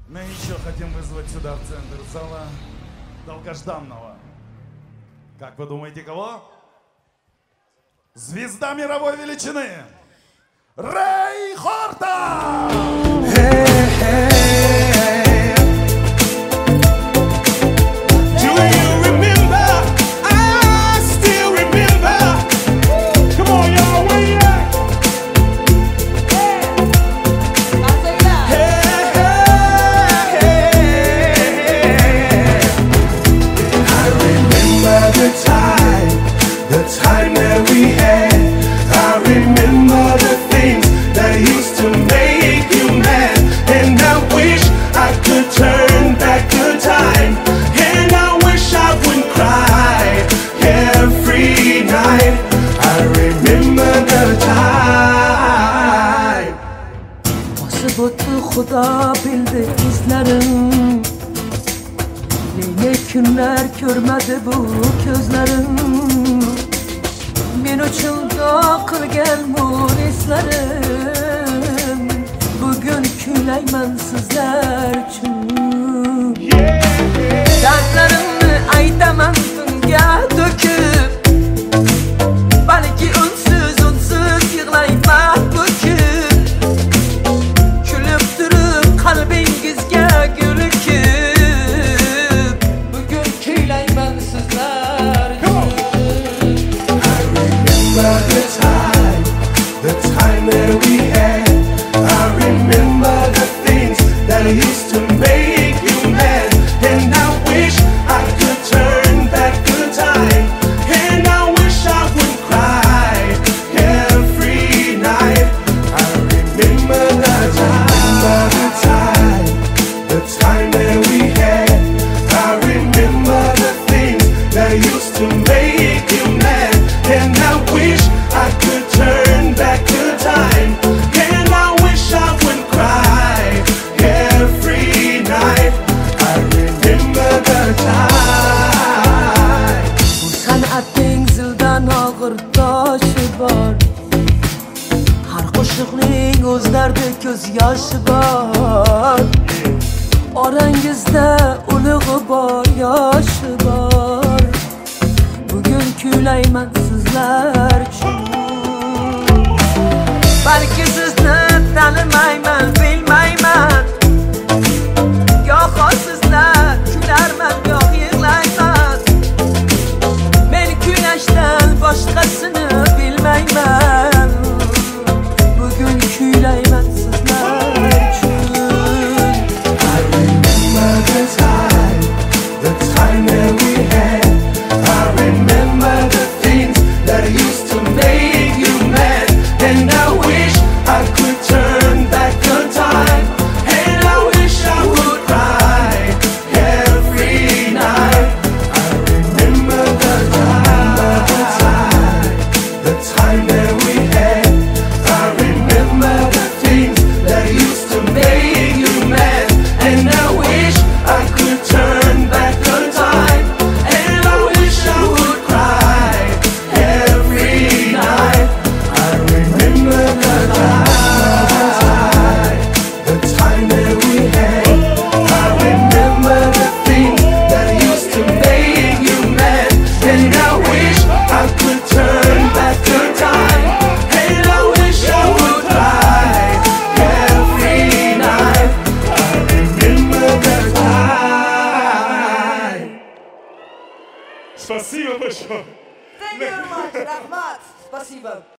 Мы еще хотим вызвать сюда, в центр зала, долгожданного. Как вы думаете, кого? Звезда мировой величины! Рэй Хорта! The time that we had, I remember the things that used to make you mad. And I wish I could turn back the time. And I wish I wouldn't cry every night. I remember the time. Asıbıtı Xuda bildi izlerim. Ne günler görmedi bu gözlerim. Men uchun duo qilgan munislerim. Bugun kuylayman sizlar uchun. Dardlarimni aytaman tunga to'kib. Balki unsiz yig'layman bugun. Kulib turib qalbingizga gulkib. Bugun kuylayman sizlar uchun. The time that we had, I remember the things that used to make you mad. And I wish I could turn back the time. And I wish I would cry every night. I remember the time that we had. I remember the things that used to make you mad. And I wish I could turn back the time. And I wish I wouldn't cry every night. I remember the time. Bu san'atning zildan og'ir toshi bor. Har qo'shiqning o'zlarida ko'z yoshi bor. Orangizda ulug'i bor, yoshi bor. Bugun kuylayman sizlar uchun. Balki sizni tanimayman, bilmayman. Goho sizlar kularman, goh yig'layman. Men kuylashdan boshqasini bilmayman. Bugun kuylayman sizlar uchun. I remember the time that we had. I remember the things that used to make you mad. And I wish I could turn back the time. And I wish I would cry every night. I remember the time that we had. I remember the things that used to make you mad. And I wish I could turn back the time. And I wish I would cry every night. I remember the time that we had. I remember the things that used to make you mad. And I wish I could turn back the time. And I wish I would cry every night. I remember the time. Спасибо большое. Thank you very much, Rahmat. Спасибо.